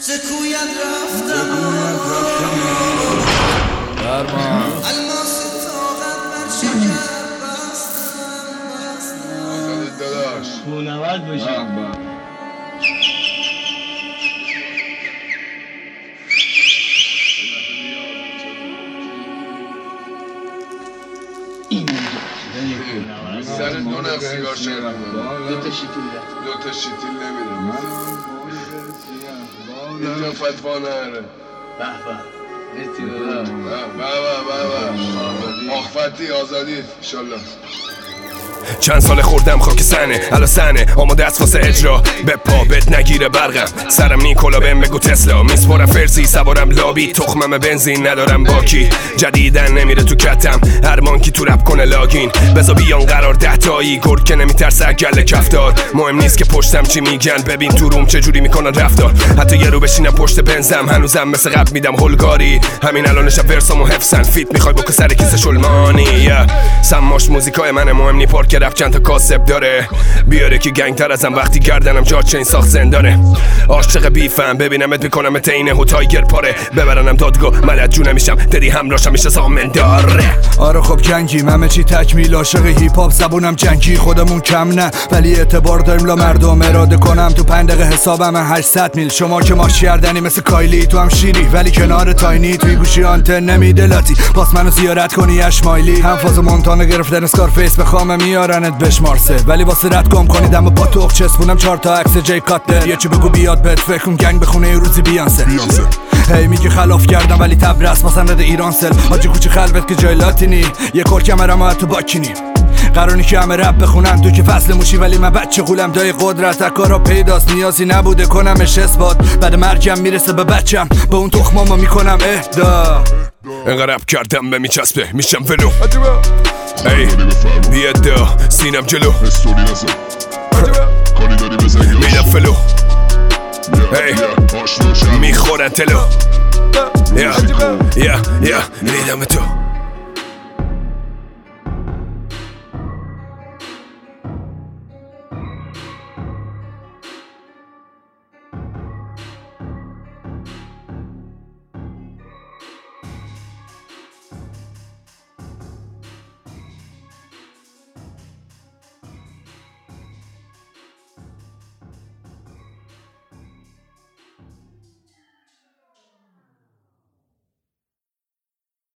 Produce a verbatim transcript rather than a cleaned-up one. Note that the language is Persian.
تکویت رفتم درمان الماس طاقت بر شکر بستم آزادی داداش خونواد باشی سر دو نخ سیگار شنم دو تا شیتیل دو تا شیتیل نمیدم اینجا فتوا نهره به به به به به به آخفتی آزادی انشالله. چند سال خوردم خاک سنه الا سنه آماده از واسه اجرا به پا بت نگیره برقم سرم نیکولا بهم بگو تسلا میسپرم فرسی سوارم لابی تخمم بنزین ندارم باکی جدیدن نمیره تو کتم هر مانکی تو رپ کنه لاگین بزا بیان قرار ده تایی گرد که نمیترسه گله کفتار مهم نیست که پشتم چی میگن ببین تو روم چه جوری میکنن رفتار حتی یه رو بشینم پشت بنزم هنوزم مثل قبل میدم هولگاری همین الانشم ورسامو حفظن فیت میخوای بکو سر کیسه شلمانی سماش موزیکای من مهم نی پارک رپ چند تا کاسب داره بیاره که گنگ تر ازم وقتی گردنم جا چین ساخت زندانه عاشق بیفم ببینمت میکنم تینه و تایگر پاره ببرنم دادگاه ملت جو نمیشم دری همراهشم میشه سامن داره. آره خب جنگیم همه چی تکمیل عاشق هیپ هاپ زبونم جنگی خودمون کم نه ولی اعتبار داریم لا مردم اراده کنم تو پنج دقیقه حسابم هشتصد میل شما که ماش کردنی مثل کایلی تو هم شیری ولی کنار تاینی توی گوشی آنتن نمیده لاتی پاس منو زیارت کنی اشمایلی هم فاز مونتانا گرفتن اسکارفیس بخوام میارنت بشمارسه ولی واسه رد گم کنید اما با توخ چسبونم چهار تا عکس جی کاتر یه چی بگو بیاد بهت فکر کن گنگ بخونه یه روزی بیانسه هی میگه خلاف کردم ولی تبرس واسه رد ایران سل حاجی کوچی خلوت که جای لاتینی یه کور کمرم و تو باکینی قراری که همه رپ بخونن تو که فصل موشی ولی من بچه غولم دای قدرت اکارا پیداست نیازی نبوده کنمش اثبات بعد مرگم میرسه به بچم به اون تخمامو میکنم اهدا انقدر رپ کردم به میچسبه میشم ولو ای بیادا سینم جلو میرم فلو ای میخورن تلو یا یا یا ریدم تو